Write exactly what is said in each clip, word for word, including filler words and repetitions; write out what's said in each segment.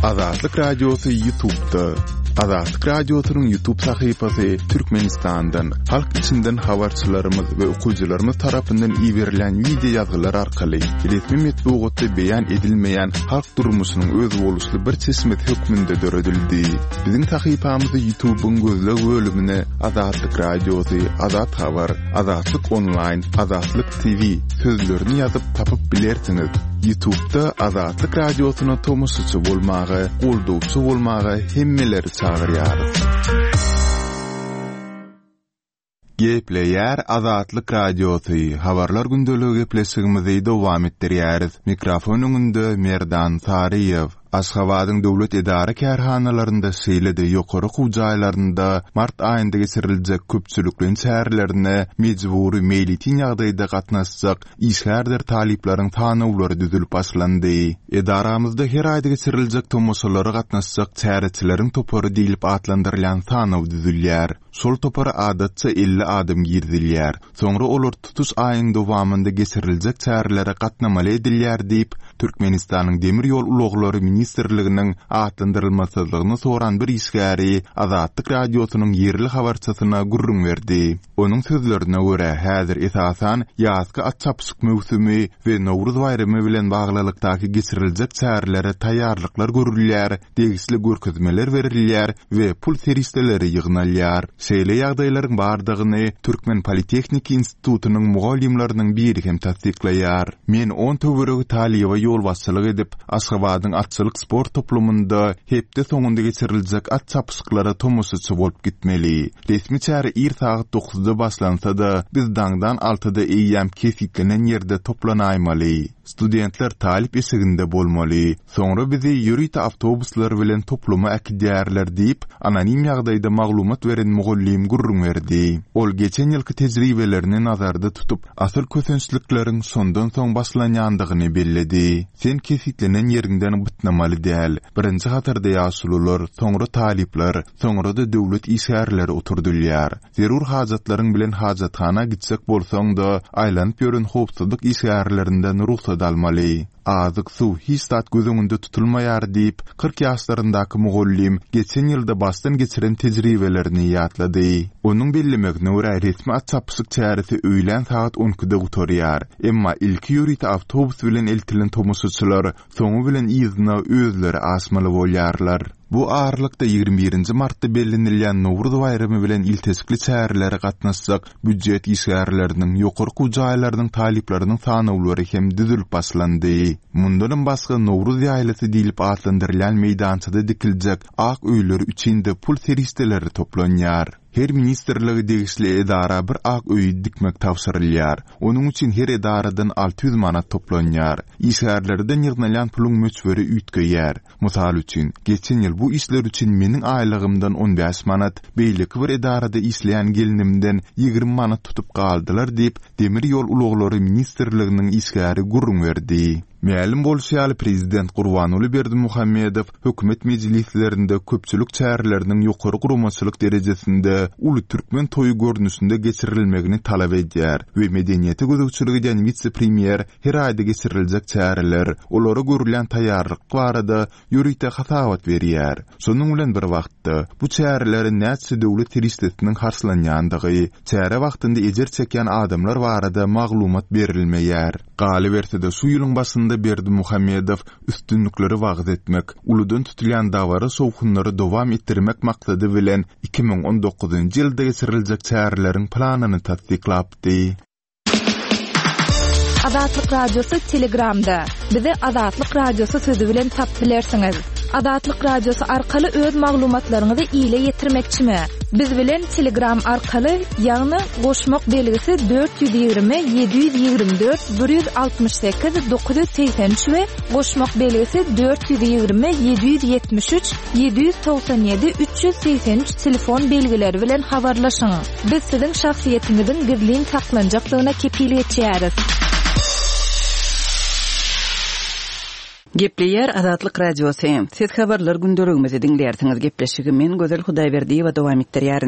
Azatlyk Radiosu YouTube'da. Azatlyk Radiosu'nun YouTube sayfasy Türkmenistan'dan, halk içinden habarçylarymyz we okuwçylarymyz tarapyndan iýerilen video ýazgylar arkaly resmi metbuatda beýan edilmeýän halk durmuşynyň öz boluşly bir çeşmet hökmünde döredildi. Biziň sayfamyzda YouTube'un gözleg bölümine Azatlyk Radiosu, Azat Habar, Azatlyk Online, Azatlyk T V sözlerini ýazyp tapyp bilersiňiz. YouTube'da Azatlyk Radiosu'na tomusçy bolmagy, goldowçy bolmagy hemmeleri çağırýar. Gepleýär Azatlyk Radiosu. Habarlar gündöligi gepleşigimizi dowam etdirýäris. Mikrofon öňünde Merdan Sariýew. Aşgabatyň döwlet edara kärhanalarynda şeýlede ýokary kujaýlarynda mart aýynda geçiriljek köpçülikliň şäherlerine mejburi meýlitin ýagdaýda gatnaşjak işgärder talyplaryň tanawlary düzülip başlandy. Edaramyzda her aýda geçiriljek tomoşalary gatnaşjak çäreçileriň topary diýilip atlandyrylan tanaw düzülýär. Şol topary adatça elli adam girdilýär. Soňra olar tutuş aýyň dowamında geçiriljek çäherlere gatnamaly edilýär diýip Türkmenistanyň demir ýol uloglary ministrliginiň atlandyrylmasyzlygyny soran bir işgäri Azatlyk Radiosunyň yerli habarçysyna gurrun berdi. Onuň sözlerine görä häzir esasan ýazgy atçapsyk mewsümi we Nowruz bayramy bilen baglylykdaky geçiriljek çäherlere taýýarlyklar görülýär, degisli görkezmeler berilýär we pul seristeleri ýygnalýar. Şeýle ýagdaýlaryň bardygyny Türkmen Politehnik Institutunyň mugallimläriniň biri hem tasdiklaýar. Men on töweregi talyba ýol başçylyk edip Aşgabatyň atçylyk sport toplumunda hepde soňunda geçiriljek at çapyşyklara tomusçy bolup gitmeli. Resmi çäre ir saat dokuzda başlansa da biz daňdan altıda eýýäm kesiklenen ýerde toplanaýmaly. Studentler talip esiginde bolmaly. Soňra bizi ýürüýte awtobuslar bilen topluma äkidýärler diýip anonim ýagdaýda maglumat beren mugallim gurrun berdi. Ol geçen ýylky tejribelerini nazarda tutup asyl kösençlikleriň sondan soň başlanýandygyny belledi. Sen kesiklenen ýeriňden bitnamaly däl. Birinji hatarda ýaşulular, soňra talipler, soňra da döwlet işgärleri oturdylýar. Zerur hajatlaryň bilen hajathana gitsek bolsaň da aýlanyp ýören howpsuzlyk işgärlerinden ruhsat almaly. Azyk suw hiç gözüňünde tutulmaýar diýip kırk ýaşlaryndaky mugallim geçen ýylda başdan geçiren tejribelerini ýatlady. Onuň bellemegine görä resmi atçapsyk çäresi öýlen saat on ikide gutarýar. Emma ilki ýürüýte awtobus bilen eltilen tomusçylar soňu bilen ýyzyna özleri asmaly bolýarlar. Bu ağırlıkta ýygrimi birinji martda bellenilýän Nowruz bayramy bilen iltesikli çäherlere gatnaşjak büdjet işgärleriniň ýokary kujaýlarynyň talyplarynyň sanawlary hem düzülip başlandy. Mundan başga Nowruz ýaýlasy diýilip atlandyrılan meýdançada dikiljek ak öýleri üçinde pul seristeleri toplanýar. Her ministerligi degisli edara bir ak öýü dikmek tawsyrylýar. Onuň üçin her edaradan altı yüz manat toplanýar. İşgärlerden ýygnalan puluň möçberi ütgeýär. Mysal üçin, geçen ýyl bu işler üçin meniň aýlygymdan on beş manat, beýleki bir edarada işleýän gelinimden ýygrimi manat tutup galdylar diýip demir ýol uloglary ministerliginiň işgäri gurrun berdi. Mälim bolýaly prezident Gurbanuly Berdimuhammedow hökümet mejlislerinde köpçülik çäherleriniň ýokary guramaçylyk derejesinde uly türkmen toýu görnüşinde geçirilmegini talap edýär we medeniýeti gözükçüligiden vice-premier her aýda geçiriljek çäherler olara görülen taýýarlyk barada ýürüýte hasawat berýär. Şonuň bilen bir wagtda bu çäherlerin näçe döwlet teristesiniň harslanýandygy, çäre wagtynda ejer çeken adamlar barada maglumat berilmeýär. Galy bersede şu ýylyň başynda Berdimuhammedow üstünlikleri wagt etmek, uludan tutulýan dawara sowkunlary dowam etdirmek maksady bilen iki ming on dokuzunji ýylda geçiriljek çäherleriň planyny tasdiklapdy. Azatlyk Radiosu Telegramda. Bizi Azatlyk Radiosu sözü bilen tap bilersiňiz. Azatlyk Radiosu arkaly öz maglumatlaryňyzy ýyla ýetirmekçimi? Biz bilen Telegram arkaly ýagny goşmak belgisi dört yüz ýygrimi yedi yüz ýygrimi dört bir yüz altmış sekiz dokuz yüz seksen üç we goşmak belgisi dört yüz ýygrimi yedi yüz ýetmiş üç yedi yüz toksan ýedi üç yüz seksen üç telefon belgileri bilen habarlaşyň. Biz siziň şahsiýetiňiziň gizlin saklanjaklygyna kepillik etýäris. Gepleýär Azatlyk Radiosu. Siz habarlar gündeligimizi dinleýärsiňiz. Gepleşigi men Gözel Hudaýberdiýewa dowam etdirýärin.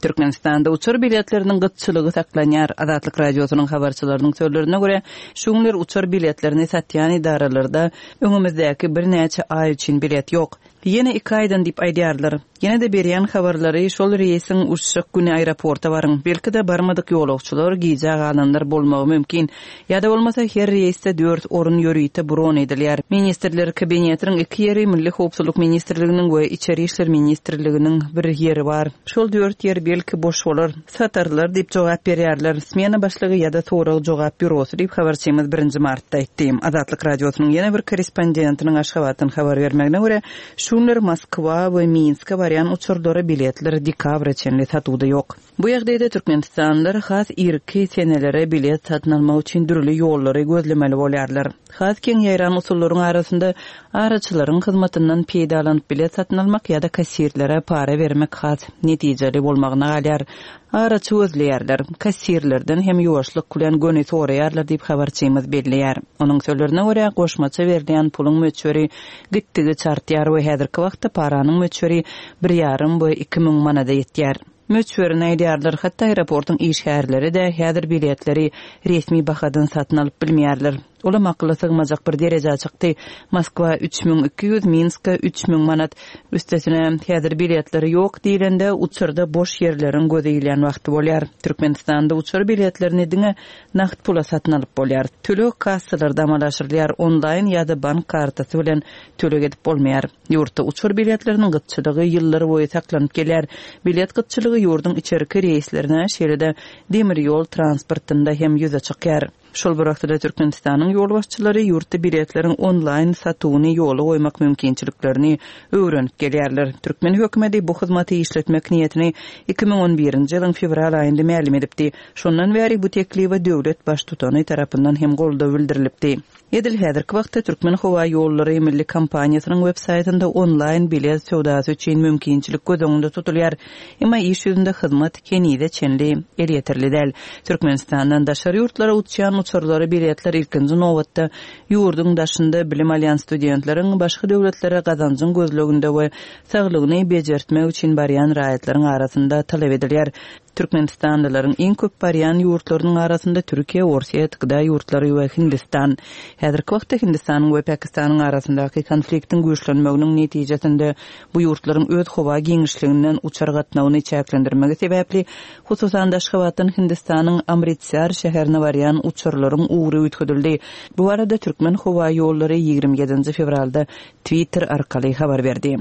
Türkmenistanda uçur biletlerinin gytçylygy saklanýar. Azatlyk radiosynyň habarçylarynyň sözlerine görä, şuňlar uçur biletlerini satýan idaralarda öňümizdäki bir näçe ay üçin bilet ýok. Yine iki aydan dip aýdýarlar. Yine de berýän habarlary şol reýsiň uçuşyk güni aeroporta baryň. Belki de barmadyk ýolagçylar giýjak alanlar bolmagy mümkin. Ýa-da bolmasa her reýsde dört orun ýörüýte bron edilýär. Ministrler kabinetiniň iki ýeri Milli howpsuzlyk ministrliginiň we Içeri işler ministrliginiň bir ýeri bar. Şol dört ýer belki boş bolar. Satarlar dip jogap berýärler. Smena başlygy ýa-da sorak jogap bürosy dip habarçymyz birinji martda aýtdy. Azatlyk radiosynyň ýene bir korrespondentiniň Aşgabatdan habar bermegine görä, şunlar Moskwa we Minska baryan uçurlary biletler dekabr içinde satuda ýok. Bu ýagdaýda Türkmenistanlar has irki senelere bilet satyn almak üçin dürli ýollary gözlemeli bolýarlar. Has keng ýaýran usullaryň arasynda araçylaryň hyzmatyndan peýdalanyp bilet satyn almak ýa-da kassirlere para bermek has netijeli bolmagyna galýar. Araçy özleýärler, kassirlerden hem ýoşlyk bilen göni soraýarlar diýip habarçymyz belleýär. Onuň sözlerine görä, goşmaça berdiň puluň möçberi gitdigi çartýar we häzirki wagtda paranyň möçberi bir ýarym we iki miň manada ýetýär. Möçberini aýdýarlar, hatda aeroportyň iş şäherleri de häzir biletleri resmi bahadan satyn alyp bilmeýärler. Ola makly sygmajak bir derejä çykdy. Moskwa üç miň iki ýüz, Minska üç miň manat. Üstesine häzir biletleri ýok diýilende uçurda boş ýerleriň gözeýilen wagty bolýar. Türkmenistanda uçur biletlerini diňe naqd pula satyn alyp bolýar. Tölek kassalarda amalaşyrlar, onlaýn ýa-da bank kartasy bilen tölek edip bolmaýar. Ýurtda uçur biletleriniň gytçylygy ýyllar boýy saklanyp gelýär. Bilet gytçylygy ýurdun içerki reýslerine, şeýle demir ýol transportynda hem ýüze çykýar. Şol bir wagtda Türkmenistanyň ýol başçylary ýurtda biletleriň onlaýn satuwyny ýola goýmak mümkinçiliklerini öwrenip gelýärler. Türkmen hökümeti bu hyzmaty işletmek niýetini iki miň on birinji ýylyň fevral aýynda ma'lum edipdi. Şondan bäri bu tekliwe döwlet baş tutany tarapyndan hem golda bildirilipdi. Edil häzirki wagtda Türkmen howa ýollary milli kampaniýasynyň web saytynda onlaýn bilet sowdasy üçin mümkinçilik gözüňde tutulýar. Emma iş ýüzünde hyzmat kenide çenli elýetirli däl. Türkmenistandan daşary ýurtlara uçýan uçurlary biletler ilkinji nowatda ýurdun daşynda bilim alýan studentleriň başga döwletlere gazanjyň gözleginde we saglygyny bejertmek üçin barýan raýatlaryň arasynda talap edilýär. Türkmenistanlylaryň iň köp barýan ýurtlarynyň arasynda Türkiýe, Orsiýa, Tigday ýurtlary we Hindistan. Häzirki wagtda Hindistanyň we Pakistanyň arasyndaky konfliktiň güýçlenmeginiň netijesinde bu ýurtlaryň öz howa giňişliginden uçar gatnawyny çäklendirmegi sebäpli hususan Aşgabatdan Hindistanyň Amritsar şäherine barýan uçurlaryň uğry üýtgedildi. Bu arada Türkmen howa ýollary ýigirmi ýedinji fevralda Twitter arkaly habar berdi.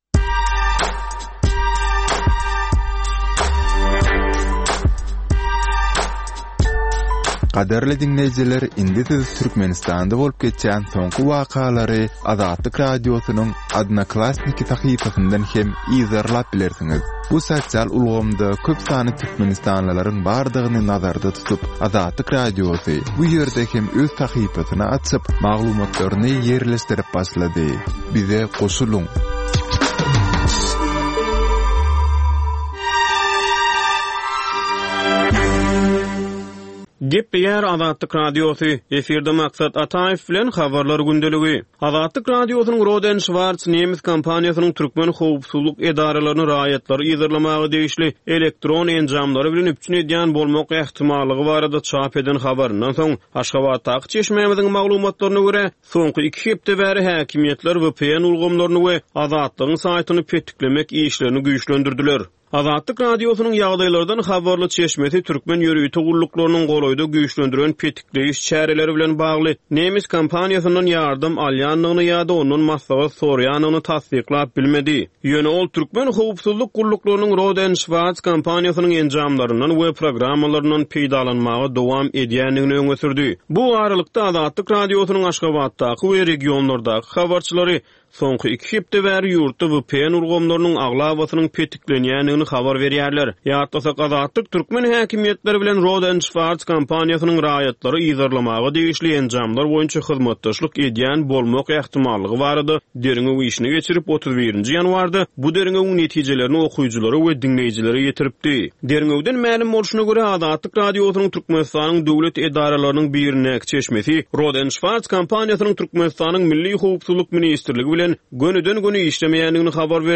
Kaderli dinleyijiler, indi siz Türkmenistanda bolup geçen soňky wakalary Azatlyk radiosynyň Odnoklassniki sahypasyndan hem izarlap bilersiňiz. Bu sosial ulgamda köp sany Türkmenistanlylaryň bardygyny nazarda tutup, Azatlyk radiosy bu ýerde hem öz sahypasyny açyp, maglumatlaryny ýerleşdirip başlady. Bize goşuluň. Gep ýer Azatlyk radiosy, efirde maksat Ataýew bilen habarlar gündeligi. Azatlyk radiosynyň Roden Schwarz nemis kampaniýasynyň türkmen howpsuzlyk edaralaryny raýatlary ýygyrlamagy degişli elektron enjamlary bilen üpçün edýän bolmak ähtimallygy barada çap eden habaryndan soň Aşgabatdaky çeşmemiziň maglumatlaryna görä, soňky iki hepde bäri häkimiýetler W P N ulgamlaryny we Azatlygyň saýtyny petiklemek işlerini güýçlendirdiler. Azatlyk radiosynyň ýagdaýlardan habarly çeşmesi türkmen ýörüýti gulluklarının goloýda güýçlendiren petikleýiş çäreleri bilen bagly nemis kampaniýasynyň ýardym alýanlygyny ýa-da onuň maslahat sorýanyny tasdiklap bilmedi. Ýöne ol türkmen howpsuzlyk gulluklarının Roden Schwarz kampaniýasynyň enjamlaryndan we programmalaryndan peýdalanmagy dowam edýänligini öňe sürdi. Bu aralykda Azatlyk radiosynyň Aşgabatdaky we regionlardaky habarçylary soňky iki hepde bäri ýurtda W P N urgamlarynyň aglawasynyň petiklenýänligini habar berýärler. Ýa-da Azatlyk türkmen häkimiýetleri bilen Roden Schwarz kampaniýasynyň raýatlary ýygyrlamagy degişli enjamlar boýunça hyzmatdaşlyk edýän bolmak ähtimallygy barada deriňe işini geçirip otuz birinji ýanwarda bu deriňe netijelerini okuyuculara we dinleýijilere ýetiripdi. Deriňewden ma'lum bolşuna görä Azatlyk radiosynyň Türkmenistanyň döwlet edaralarynyň birine çeşmesi Roden Schwarz kampaniýasynyň Türkmenistanyň Milli howpsuzlyk ministrligi bilen gönüden göni işlemeýänligini habar berdi.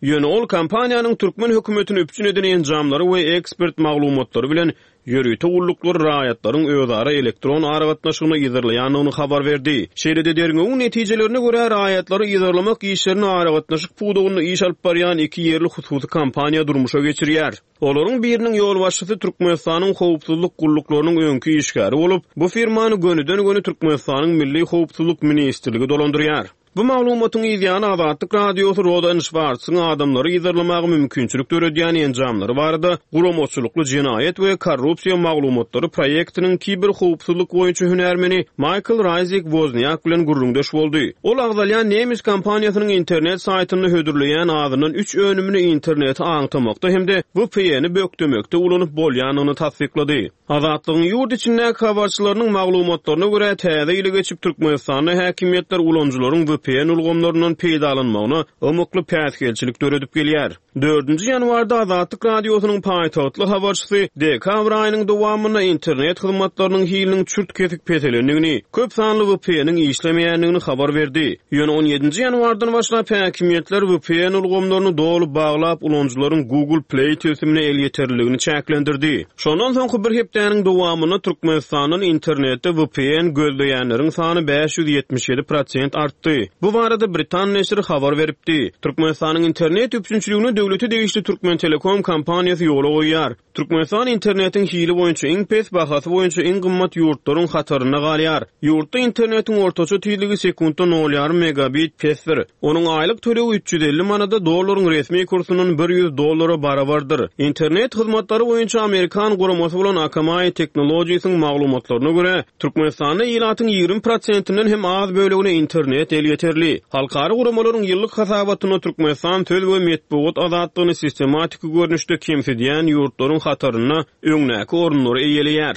Ýöne ol kampaniýanyň türkmen hökümetini üpçün eden enjamlary we ekspert maglumatlary bilen ýörüýte ulluklar raýatlaryň özara elektron aragatnaşygyna ýygyrlaýanyny habar berdi. Şeýle-de derňegiň netijelerine görä raýatlary ýygyrlamak işlerini aragatnaşyk pudugyny iş alyp barýan iki ýerli hususy kampaniýa durmuşa geçirýär. Olaryň biriniň ýol başçysy Türkmenistanyň howpsuzlyk gullyklarynyň öňkü işgäri bolup, bu firmany gönüden-göne Türkmenistanyň milli howpsuzlyk ministrligi dolandyrýar. Bu maglumatyň ýa-da Azatlyk radiosy Rodan Schwartz'ın adamlary ýygyrlamagy mümkinçilik döredýän enjamlary barada guramçylykly jinayet we korrupsiýa maglumatlary proýektiniň kiber howpsuzlyk boýunça hünärmeni Michael Rizik Wozniak bilen gurrundaş boldy. Ol agdalýan Nemis kampaniýasynyň internet saýtyny hödürleýän adynyň üç önümini interneti aňtamakda hemde W P N'i bökdemekde ulanyp bolýanyny tasdiklady. Azatlygyň ýurt içindäki habarçylarynyň maglumatlaryna görä täze ýyly geçip Türkmenistanyň häkimetler ulanjylaryň W P N ulgamlarynyň peýdalanmagyna ömükli päsgelçilik döredip gelýär. dördünji ýanwarda Azatlyk radiosynyň paýtagtly habarçysy dekabr aýynyň dowamyna internet hyzmatlarynyň hiliniň çürt kesik petelendigini, köp sanly W P N'niň işlemeýändigini habar berdi. Ýöne on ýedinji ýanwardan başlap häkimetler W P N ulgamlaryny dolup baglap ulanjylaryň Google Play tösimine el ýeterligini çäklendirdi. Şondan soň bir hepdäniň dowamyna Türkmenistanyň internetde W P N gözleýänleriň sany beş ýüz ýetmiş ýedi prosent artdy. Bu barada Britan neşri habar beripdi. Türkmenistanyň internet üpçünçiligini döwleti degişli Türkmen Telekom kampaniýasy ýola goýýar. Türkmenistan internetiň hili boýunça iň pes bahasy boýunça iň gymmat ýurtlaryň hataryna galýar. Ýurtda internetiň ortaça tezligi sekundda nol ýarym megabit pesdir. Onuň aýlyk töleği üç ýüz elli manada dollaryň resmi kursynyň bir ýüz dollara barabardyr. İnternet hyzmatlary boýunça Amerikan guramasy bolan Akamai Technologies'in maglumatlaryna görä, Türkmenistanyň ýylatyň ýigrim prosentinden hem az bölegine internet el ýeterli. Halkary guramalaryň ýyllyk hasabatyna Türkmenistan söz we medeniýet azatlygyny sistematik görnüşde kemsedýän ýurtlaryň hataryna öňnäki orunlary eýelýär.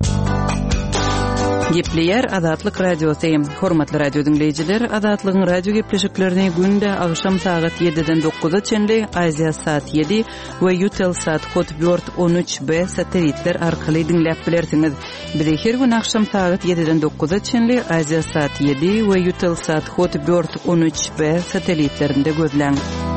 Gepleyer Azatlyk radiosy. Hormatly radio dinleyijiler, Azatlygyň radio gepleşiklerini günde agşam saat ýediden dokuza çenli Aziya saat ýedi we Eutelsat kod dört on üç B satelitler arkaly dinläp bilersiňiz. Bizi her gün agşam saat ýediden dokuza çenli Aziya saat ýedi we Eutelsat kod dört on üç B satelitlerinde gözläň.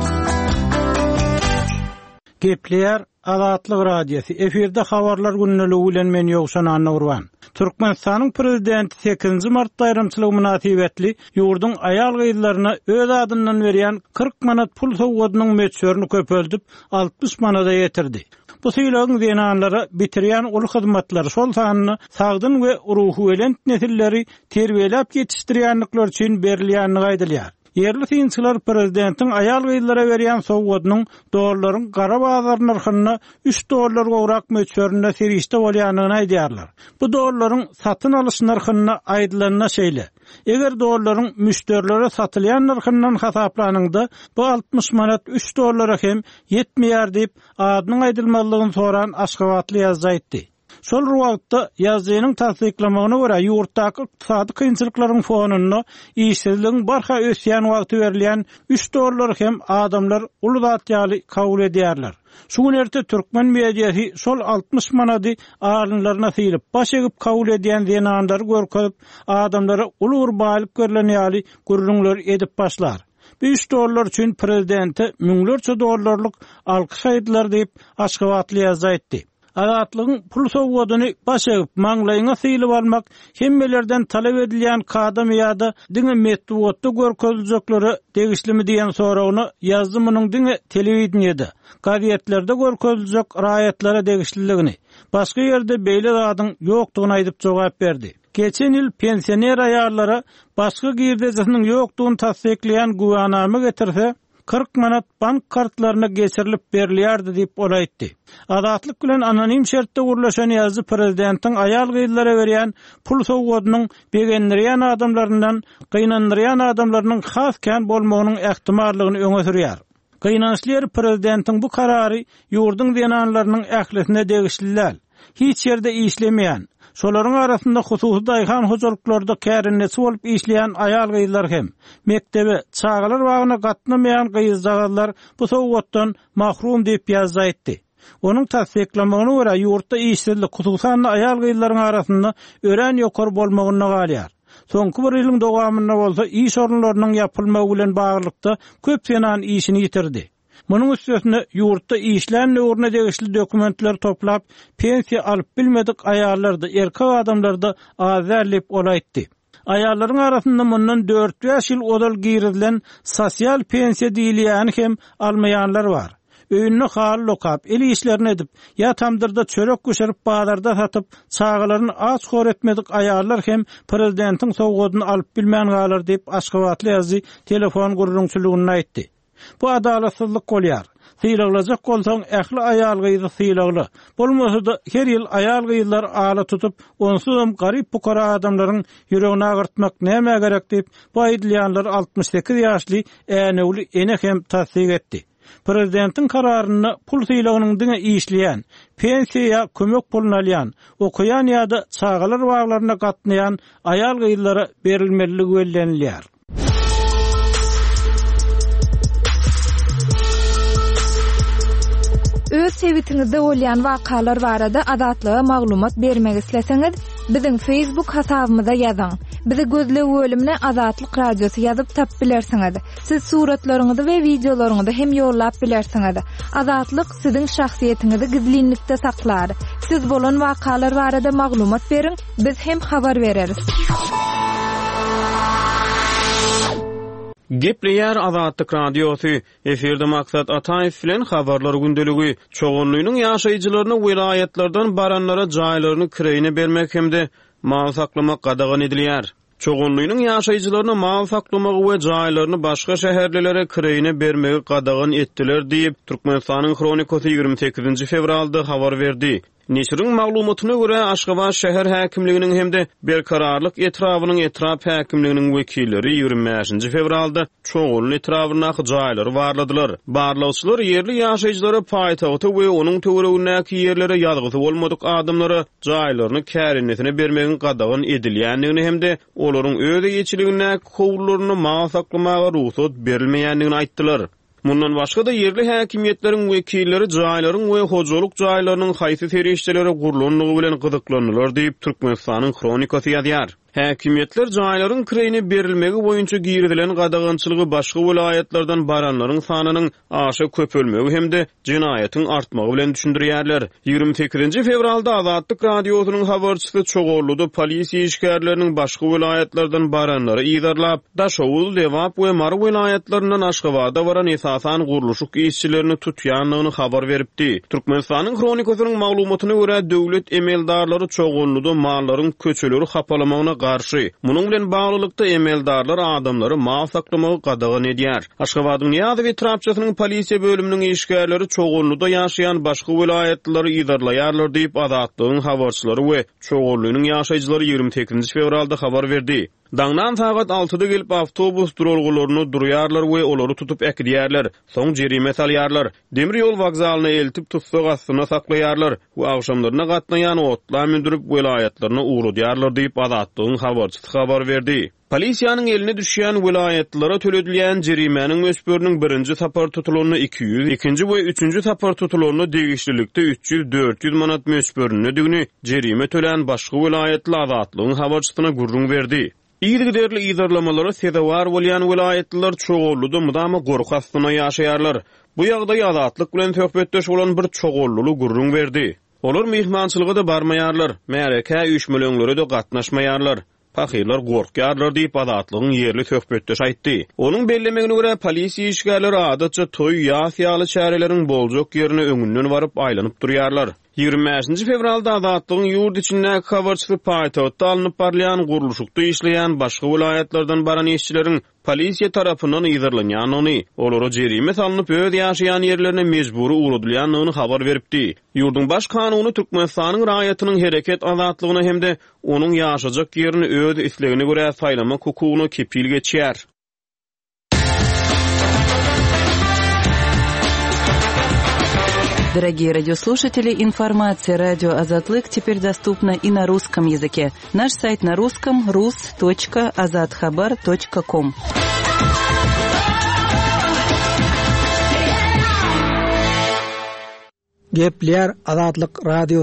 Gepleyer Azatlyk radiosi. Eferde habarlar günneligi bilen men Ýogşan Annurwan. Türkmenistanyň prezidenti sekizinji martda aýrymçylyk münasibetli ýurdun aýal gyzlaryna öz adyndan berýän kırk manat pul sowgadynyň meçhörünü köpeltip altmış manada ýetirdi. Bu syýlagyň denanlary bitirýän ul hyzmatlary şol sanyny sagdyn we ruhy welent nesilleri terbiýelep ýetişdirýänlikler üçin berilýänini gaýdylýar. Yerli synçylar prezidentiň aýal gyzlara berýän sowgadynyň dollaryň gara bazar narhyna üç dollar gowrak meçhöründe serişde bolýanyny aýdýarlar. Bu dollaryň satyn alyş narhyna aýdylanyna şeýle. Eger dollaryň müşterilere satylýan narhyndan hasaplanyňda bu altmış manat üç dollara hem ýetmeýär diýip adynyň aýdylmalygyny soran Aşgabatly ýazdy aýtdy. Şol wagtda ýazgynyň tasdiklamagyna görä ýurtdaky ykdysady kynçylyklaryň fonuna işsizligiň barha ösýän wagty berilýän üç dollar hem adamlar uludat ýaly kabul edýärler. Şu günlerde Türkmen mediýasy şol altmış manady alynlaryna sylyp baş egip kabul edýän denanlary görkezip adamlara ulur baýlyk görülen ýaly gurrunlar edip başlar. üç dollar üçin prezidenti müňlerçe dollarlyk alkyş aýdylar diýip Aşgabatly ýazdy aýtdy. Azatlygyň pul sowgadyny baş egip maňlaýyna sylyp almak hemmelerden talep edilýän kadam ýa-da diňe medeniýetde görkezljekleri degişlimi diýen soragyny ýazdymynyň diňe telewizionyada, gazetlerde görkezljek raýatlara degişliligini, başga ýerde beýle zadyň ýokdugyny aýdyp jogap berdi. Geçen ýyl pensioner aýallara başga girdejesiniň ýokdugyny tasdikleýän guwanama getirse kırk manat bank kartlaryna geçirilip berilýärdi diýip ol aýtdy. Azatlyk bilen anonim şertde gurlaşan ýazdy prezidentiň aýal gyzlara berýän pul sowgadynyň begendirýän adamlaryndan gynandyrýan adamlarynyň has kän bolmagynyň ähtimallygyny öňe sürýär. Gynançlylar prezidentiň bu karary ýurdun denanlarynyň ählisine degişliler. Hiç ýerde işlemeýän, şolaryň arasynda hususy daýhan hojalyklarda kärinnesi bolup işleýän aýal gyzlar hem mektebe çağalar wagyna gatnamaýan gyzlar bu sowgatdan mahrum diýip ýazdy aýtdy. Onuň tasdiklamagyna görä ýurtda işsizlik hususan aýal gyzlaryň arasynda ören ýokar bolmagyna galýar. Soňky bir ýylyň dowamynda bolsa iş orunlarynyň ýapylmagy bilen baglykda köp senan işini ýitirdi. Munun üstüne yurtda işlän nöwrüne degişli dokumentler toplap, pensiya alıp bilmedik ayarlarda, erkek adamlarda azerlip olaytdy. Ayarların arasında mundan dört beş ýyl odal girilen sosial pensiya diýilýän hem almayanlar var. Öýünni hal lokap, eli işlerini edip, ya tamdırda çörek göşerip bağlarda satıp, çağılarını az hor etmedik ayarlar hem prezidentin sowgadyny alıp bilmän galar deyip Aşgabatly ýazy telefon guruluşçulugyny aýtdy. Bu adalatsızlyk bolýar. Syýlagylajak bolsaň ähli aýal gyzy syýlagly. Bolmasa da her ýyl aýal gyzlar ala tutup, onsuzam garyp pukara adamlaryň ýüregine agyrtmak näme gerek diýip, bu aýdylýanlar altmış sekiz ýaşly äňewli ene hem tasdik etdi. Prezidentin kararyny pul syýlagynyň diňe işleýän, pensiýa kömek pulunu alýan, okuyan ýa-da çağalar baglaryna gatnaýan aýal gyzlara berilmeligi bellenilýär. Öz sewitinizde bolýan wakalar barada adatlyga maglumat bermek isleseňiz, biziň Facebook hasabymyza ýazyň. Bizi gözle bölümine Azatlyk Radiosu ýazyp tap bilersiňiz. Siz suratlaryňyzy we videolaryňyzy hem ýollap bilersiňiz. Azatlyk siziň şahsiýetiniňizi gizlinlikde saklar. Siz bolan wakalar barada maglumat beriň, biz hem habar bereriz. Gepleýär Azatlyk Radiosu. Eferde maksat Ataýew bilen habarlar gündeligi. Çoğunluğunun ýaşaýjylaryny vilayetlerden baranlara jaýlaryny kireyine bermek hemde mal saklamak gadagan edilýär. Çoğunluğunun ýaşaýjylaryny mal saklamak we jaýlaryny başga şäherlere kireyine bermegi gadagan etdiler diýip Türkmenistanyň Kronikasy ýygrimi sekizinji fevralda habar berdi. Neşriň maglumatyna görä Aşgabat şäher häkimliginiň hemde berkararlyk etrawynyň etrap häkimliginiň wekilleri ýygrimi beşinji fevralda çoğulun etrawyna jaýlary barladylar. Barlawçylar ýerli ýaşaýjylara paýtagty we onuň töweregindäki ýerlere ýalgyzy bolmadyk adamlara jaýlaryny kärinetine bermegiň gadagan edilýändigini hemde olaryň öýde ýeçiligine kowullaryny mal saklamaga ruhsat berilmeýändigini aýtdylar. Mundan başga da yerli häkimiýetleriň wekilleri jaýlaryň we hojalyk jaýlarynyň haýsy serişçilere gurulanyny bilen gyzyklanýarlar diýip Türkmenistanyň Kronikasy ýazýar. Häkimiýetler jaýlaryň kireyine berilmegi boýunça girdilen gadagançylygy başga vilayetlerden baranlaryň sanynyň aşa köpölmegi hemde jinaýatyň artmagy bilen düşündirýärler. ýygrimi sekizinji fevralda Azatlyk Radiosynyň habarçysy Çoğolluda polisiýa işgärleriniň başga vilayetlerden baranlary ýydarlap, Daşowul, Lewap we Mar vilayetlerinden Aşgabada baran esasan guruluşyk işçilerini tutýanlygyny habar beripdi. Türkmenistanyň Kronikasynyň maglumatyna görä döwlet emeldarlary Çoğolluda mallaryň köçeleri hapalamagyna garşy. Munyň bilen baglylykda emeldarlar adamlary mal saklamagy gadagan edýär. Aşgabatyň Niýazy we Trapçasynyň polisiýa bölüminiň işgärleri Çoğolluda ýaşaýan başga vilayetlere ýydarlaýarlar diýip Azatlygyň habarçylary we Çoğollunyň ýaşaýjylary ýygrimi sekizinji fevralda habar berdi. Daňdan sagat altıda gelip avtobus durulgularyny durýarlar we olary tutup äkidýärler. Soň jerime salýarlar. Demir ýol wagzalyna eltip tutsak astyna saklaýarlar we agşamlaryna gatnaýan otlar mündürip vilayetlerine uğradýarlar diýip Azatlygyň habarçysy habar berdi. Polisiýanyň eline düşýän vilayetlere töledilýän jerimeniň ösbörüniň birinji tapar tutulanyny iki yüz, ikinji we üçünji tapar tutulanyny degişlilikde üç yüz dört yüz manat ösbörüne digini jerime tölen başga vilayetli Azatlygyň habarçysyna gurrun berdi. İýdirli ýydarlamalara sedewar bolýan vilayetler Çoğolluda mudama gorku astyna ýaşaýarlar. Bu ýagdaý Azatlyk bilen töhbetdeş bolan bir çoğollulu gurrun berdi. Olar mehmançylyga da barmaýarlar, märeke üýtmelerine de gatnaşmaýarlar. Pahylar gorkýarlar diýip Azatlygyň ýerli töhbetdeş aýtdy. Onuň bellemegine görä polisiýa işgärleri adatça toý ýa-ýaly çäreleriň boljak ýerine öňünden baryp aýlanyp durýarlar. ýygrimi beşinji fevralda Azatlygyň ýurt içindäki habarçysy paýtagtda alınıp barlayan guruluşykda işleýän başga vilayetlerden baran işçileriň polisiýa tarapyndan ýydarlanýanyny, olara jerime salynıp öz ýaşaýan ýerlerine mejburi uğradylýanyny habar beripdi. Ýurdun baş kanuny Türkmenistanyň raýatynyň hereket azatlygyna hemde onuň ýaşajak ýerini öz islegine görä saýlamak hukugyny kepil geçýär. Дорогие радиослушатели, информация радио «Азатлык» теперь доступна и на русском языке. Наш сайт на русском — рус точка азатхабар точка ком. Gepler Azatlyk Radiosu.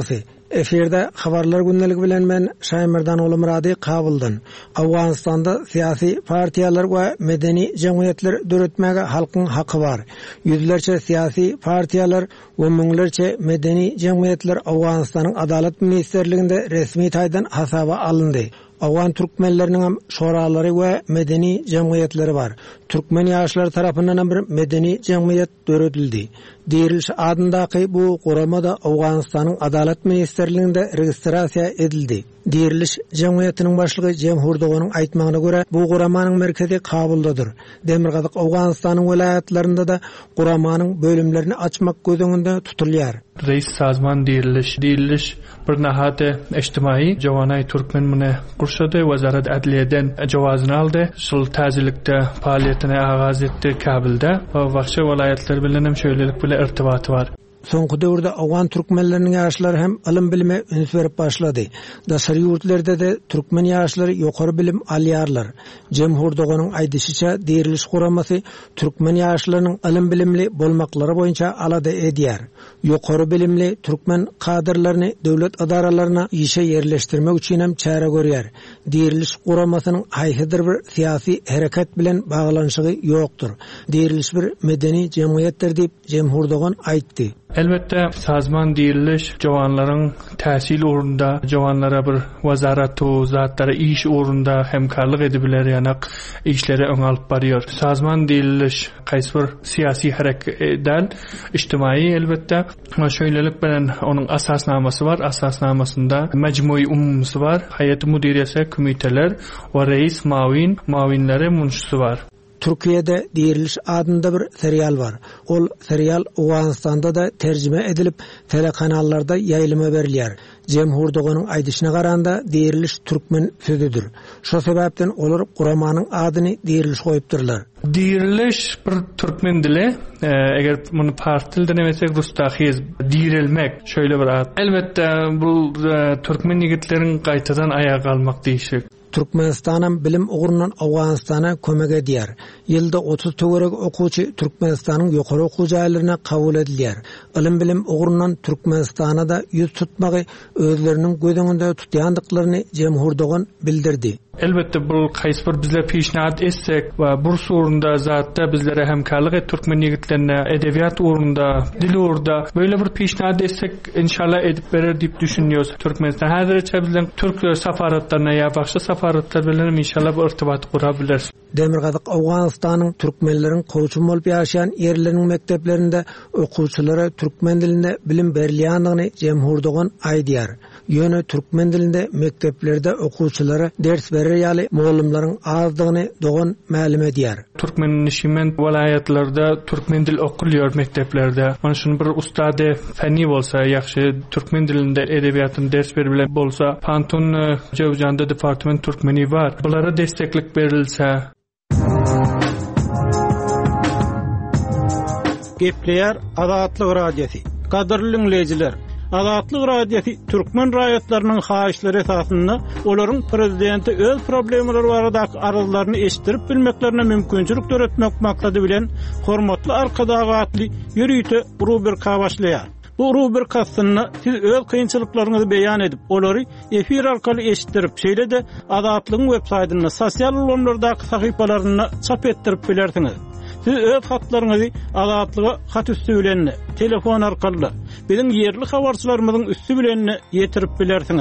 Eferde habarlar günneligi bilen men Şaymirdan oğlu Muradi Kabuldan. Awganistanda siyasi partiyalar we medeni jemgyýetler döretmäge halkyň haky bar. Yüzlerçe siyasi partiyalar we müňlerçe medeni jemgyýetler Awganistanyň adalet ministerliginde resmi taýdan hasaba alındy. Awgan türkmenleriniň hem şoralary we medeni jemgyýetleri bar. Türkmen ýaşlary tarapyndan bir medeni jemgyýet döredildi. Diriliş adyndaky bu guramada Awganistanyň adalet ministerliginde registrasiýa edildi. Diriliş jemgyýetiniň başlygy Jemhurdogynyň aýtmagyna görä bu guramanyň merkezi Kabuldadyr. Demirgazyk Awganistanyň welaýatlarynda da guramanyň bölümlerini açmak gözüňinde tutulýar. Reis sazman diriliş, diriliş bir nahate ijtimai Jawanay Türkmen mene gurşady Wazarat Adliýeden jawazyny aldy. Şol täzelikde faaliýetine agaz etdi Kabulda. O wagtça welaýatlar bilen hem şöýlelik bilen irtibaty bar. Soňky döwürde Awgan türkmenleriniň ýaşlary hem ilim bilime üns berip başlady. Daşary ýurtlarda da türkmen ýaşlary ýokary bilim alýarlar. Jemhurdogynyň aýdyşyça diriliş guramasy türkmen ýaşlarynyň ilim bilimli bolmaklary boýunça alada edýär. Ýokary bilimli türkmen kadrlaryny döwlet adaralaryna işe yerleşdirmek üçin hem çäre görýär. Diriliş guramasynyň haýsydyr bir syýasy herekat bilen baglanyşygy ýokdur. Diriliş bir medeni jemgyýetdir diýip Jemhurdogan aýtdy. Elbette sazman diriliş jawanlaryň täsil urunda jawanlara bir wazarat o zatlara iş urunda hemkarlyk edibiler ýanak işleri öň alyp barýar. Sazman diriliş gaýsy bir syýasy hereketden ijtimai elbette şöýlelik bilen onuň asasnamasy bar. Asasnamasynda mejmui umumsy bar. Haýat müdiriyesi komiteler we reis mawin mawinleri munşusy bar. Türkiye'de diriliş adında bir serial var. Ol serial Awganistanda da tercüme edilip telekanallarda yayılıma berilýär. Jemhurdogynyň aýdyşyna garanda diriliş türkmen sözüdür. Şo sebäpden olar guramanyň adyny diriliş goýupdyrlar. Diriliş bir türkmen dili. Eger muny pars dilde demesek rustahiz dirilmek şöyle bir ad. Elbette bu türkmen ýigitleriň gaýtadan ayağa kalmak diýişik. Türkmenistan'ın bilim uğrundan Awganistana kömek edýär. Ýylda otuz töwerek okuwçy Türkmenistan'yň ýokary okuw jaýlaryna kabul edilýär. Ilim bilim uğrundan Türkmenistana da ýüz tutmagy özleriniň gözüňinde tutýandyklaryny Jemhurdogan bildirdi. Elbette bu gaýsy bir bizler peşnat etsek we burs urunda zatda bizlere hemkarlyk et türkmen ýigitlerine edebiýat urunda, dil urunda böyle bir peşnat etsek inşallah edip berer diýip düşünýärys. Türkmenistan häzirçe bizden türk safaratlaryna ýa başga safaratlar bilen inşallah bu irtibat gurabilir. Demirgazyk Awganistanyň türkmenleriň koçum bolup ýaşaýan ýerleriniň mekdeplerinde okuwçylara türkmen dilinde bilim berilýändigini Jemhurdogan aýdýar. Ýöne türkmen dilinde mekdeplerde okuwçylara ders berer ýaly muallimlaryň azdygyny dogan ma'lum edýär. Türkmen nişimen welaýatlarda türkmen dil okulýar mekdeplerde. Mana şunu bir ustady fenni bolsa, ýaxşy türkmen dilinde edebiýatyny ders berip bolsa, Pantun Jowjanda departament türkmeni bar. Bulara desteklik berilse Gepleýär Azatlyk Radiosi. Gaderli dinleýijiler, Azatlyk Radiosi türkmen raýatlarynyň haýyşlary esasynda olaryň prezidenti öz problemleri baradaky aryzlaryny eşitdirip bilmeklerine mümkinçilik döretmek maksady bilen hormatly arkadaşly ýürüýte rubrika başlaýar. Bu rubrikasynda siz öz kynçylyklaryňyzy beýan edip, olary efir arkaly eşitdirip, şeýle-de Azatlygyň web saýtyna, sosial ulanlardaky sahypalaryna çap etdirip bilersiňiz. Siz öz hatlaryňyzy Azatlyga hat üstü bilen telefon arkaly biziň ýerli habarçylarymyzyň üstü bilen ýetirip bilersiňiz.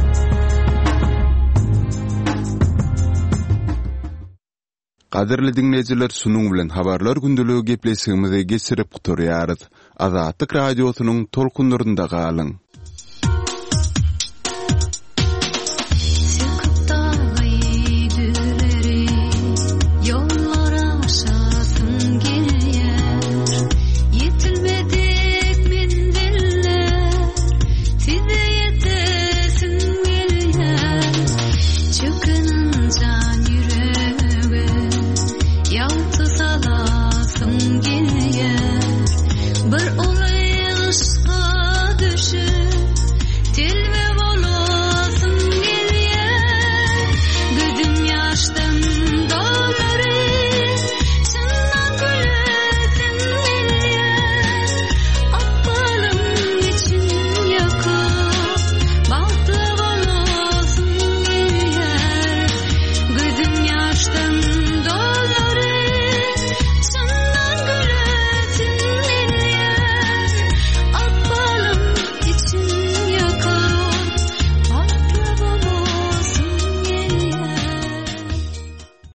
Qadirli dinleyijiler, sunuň bilen habarlar gündeligi gepleşigimizi geçirip guturýarys. Azatlyk radiosynyň tolkunlarynda galyň.